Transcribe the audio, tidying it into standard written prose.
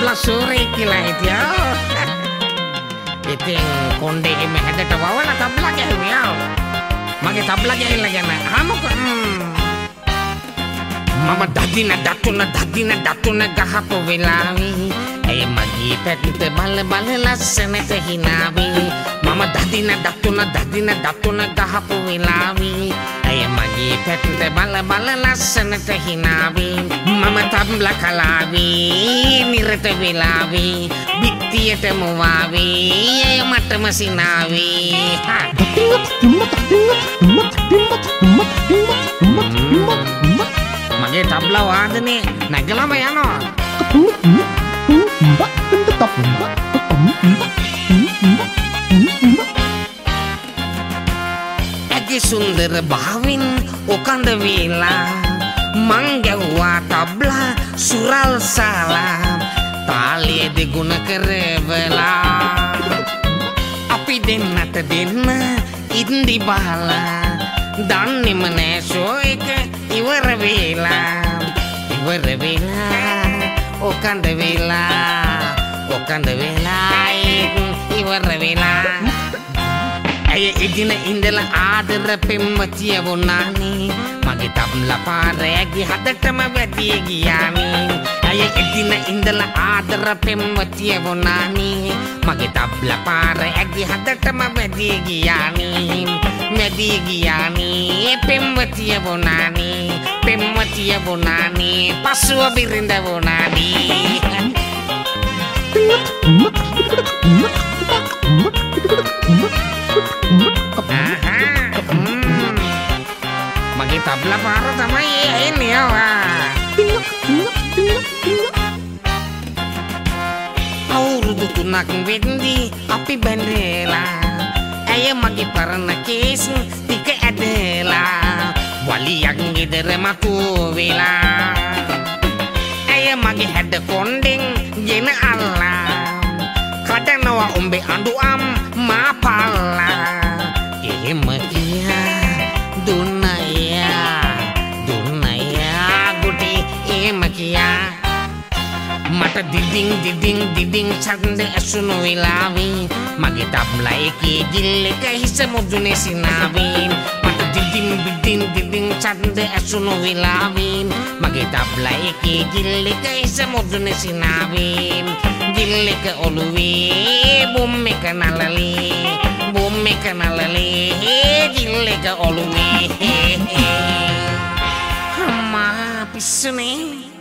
තබ්ලා සූරේ කියලා හිටියා. ඉතින් කොණ්ඩේ මෙහෙට වවලා තබ්ලා ගැහුවා. මගේ තබ්ලා ගැහිලා ගැන මම දදින ගහපු වෙලාවේ ඇය මගේ පැත්තට බල ලස්සනට හිනාවේ. මම දදින ගහපු වෙලාවේ ඇය මගේ පැත්තට බල ලස්සනට හිනාවේ. මම තබ්ලා කලාවේ නිරත වෙලාවේ බිත්තියට මුවාවේ ඇය මටම සිනාවේ. මගේ තබ්ලා වාදනේ නැගලම යනවා. ඇගේ සුන්දර භාවින් ඔකඳ වේලා මං ගැව්වා තබ්ලා සුරල් සාලා තාලිය දෙගුණ කරවලා අපි දෙන්නට දෙන්න ඉන්දි බහලා දන්නෙම නෑ ෂෝ එක ඉවර වෙලා ඔකඳ වෙලා ඉවර වෙලා. ඇය එදින ඉඳලා ආදර පෙම්වතිය වුණානේ මගේ තබ්ලා පාර ඇගේ හදටම වැදී ගියානේ. ඇය එදින ඉඳලා ආදර පෙම්වතිය වුණානේ මගේ තබ්ලා පාර ඇගේ හදටම වැදී ගියානේ. පෙම්වතිය වුණානේ පසුව බිරිඳ වුණානේ. මගේ තබ්ලා පාර තමයි එන්නේ. අවුරුදු 3ක් වෙද්දී අපි බැඳලා ඇය මගේ පරණ කේස් ටික ඇදලා වලියක් ගෙදර මතු වෙලා ඇය මගේ හැඩ කොණ්ඩෙන් ගෙන අල්ලා කඩනවා උඹේ අඬුම් මා පාලා. එහෙම කියා දුන්නයා ගුටි එහෙම කියා මට දිදින් ඡන්ද ඇසුණු වෙලාවේ මගේ තබ්ලා එකේ ජිල් එක හිස මුදුනේ සිනාවේ. මට දිදින් ඡන්ද ඇසුණු වෙලාවේ මගේ තබ්ලා එකේ ජිල් එක හිස මුදුනේ සිනාවේ. ජිල් එක ඔළුවේ බොම් එක නලලේ ජිල් එක ඔළුවේ. අම්මා පිස්සුනේ.